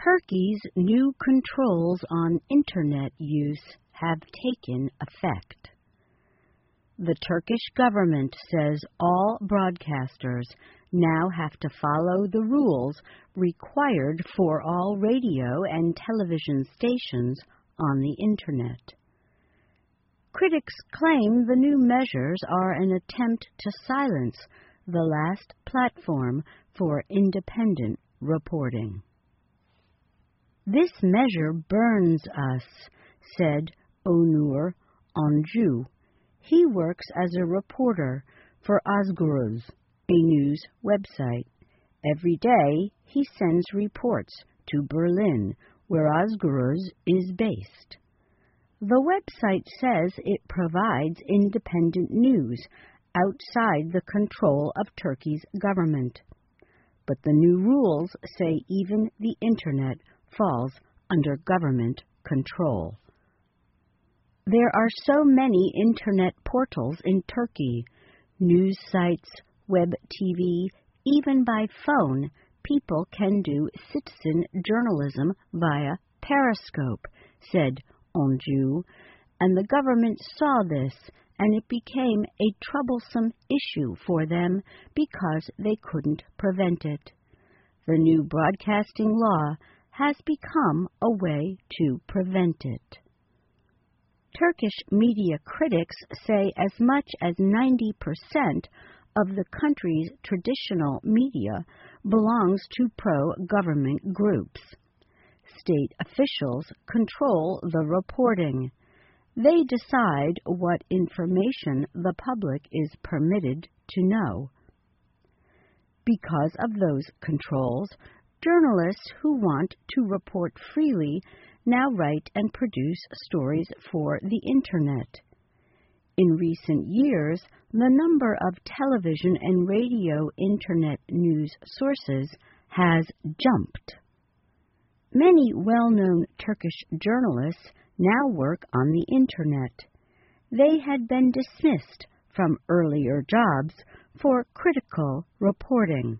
Turkey's new controls on Internet use have taken effect. The Turkish government says all broadcasters now have to follow the rules required for all radio and television stations on the Internet. Critics claim the new measures are an attempt to silence the last platform for independent reporting. "This measure burns us," said Onur Oncu. He works as a reporter for Özgürüz, a news website. Every day he sends reports to Berlin, where Özgürüz is based. The website says it provides independent news outside the control of Turkey's government. But the new rules say even the Internet falls under government control. There are so many Internet portals in Turkey, news sites, web TV, even by phone, people can do citizen journalism via Periscope, said Oncu, and the government saw this, and it became a troublesome issue for them because they couldn't prevent it. The new broadcasting law has become a way to prevent it. Turkish media critics say as much as 90% of the country's traditional media belongs to pro-government groups. State officials control the reporting. They decide what information the public is permitted to know. Because of those controls, journalists who want to report freely now write and produce stories for the Internet. In recent years, the number of television and radio Internet news sources has jumped. Many well-known Turkish journalists now work on the Internet. They had been dismissed from earlier jobs for critical reporting.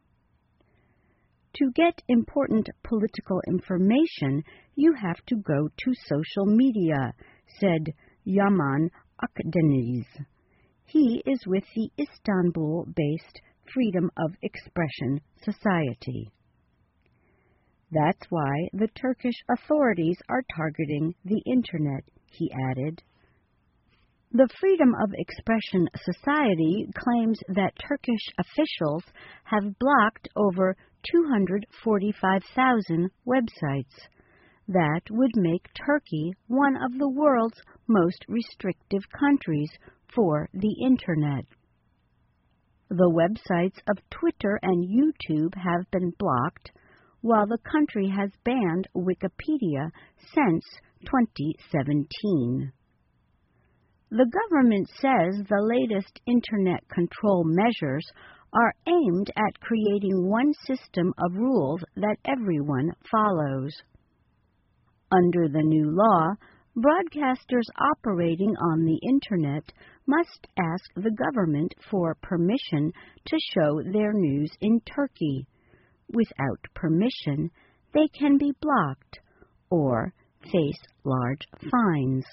To get important political information, you have to go to social media, said Yaman Akdeniz. He is with the Istanbul-based Freedom of Expression Society. That's why the Turkish authorities are targeting the Internet, he added. The Freedom of Expression Society claims that Turkish officials have blocked over 245,000 websites. That would make Turkey one of the world's most restrictive countries for the Internet. The websites of Twitter and YouTube have been blocked, while the country has banned Wikipedia since 2017. The government says the latest Internet control measures are aimed at creating one system of rules that everyone follows. Under the new law, broadcasters operating on the Internet must ask the government for permission to show their news in Turkey. Without permission, they can be blocked or face large fines.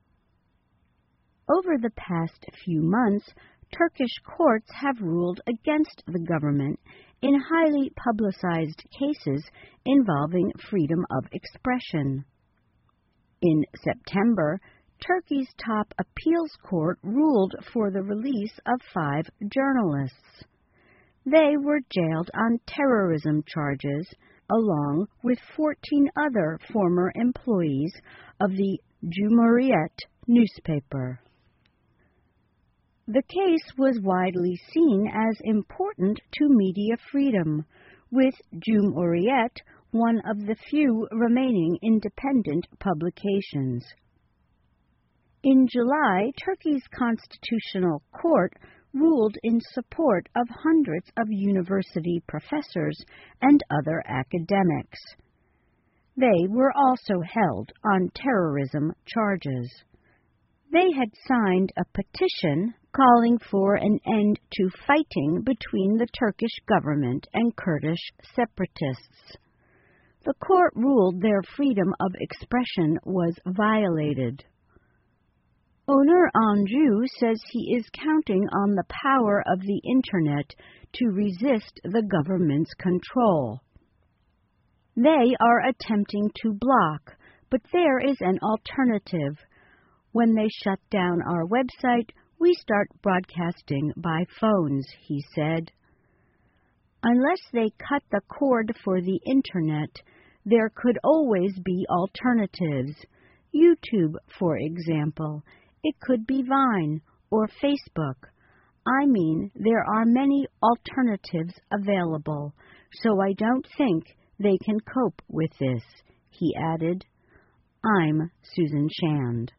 Over the past few months, Turkish courts have ruled against the government in highly publicized cases involving freedom of expression. In September, Turkey's top appeals court ruled for the release of 5 journalists. They were jailed on terrorism charges, along with 14 other former employees of the Cumhuriyet newspaper. The case was widely seen as important to media freedom, with Cumhuriyet one of the few remaining independent publications. In July, Turkey's Constitutional Court ruled in support of hundreds of university professors and other academics. They were also held on terrorism charges. They had signed a petition calling for an end to fighting between the Turkish government and Kurdish separatists. The court ruled their freedom of expression was violated. Owner Anju says he is counting on the power of the Internet to resist the government's control. They are attempting to block, but there is an alternative. When they shut down our website, we start broadcasting by phones, he said. Unless they cut the cord for the Internet, there could always be alternatives. YouTube, for example. It could be Vine or Facebook. I mean, there are many alternatives available, so I don't think they can cope with this, he added. I'm Susan Shand.